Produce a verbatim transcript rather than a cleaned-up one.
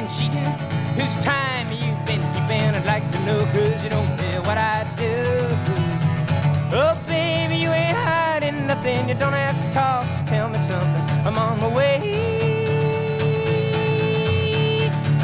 been cheating? Whose time you been keeping? I'd like to know, cause you don't care what I do. Oh, baby, you ain't hiding nothing. You don't have to talk.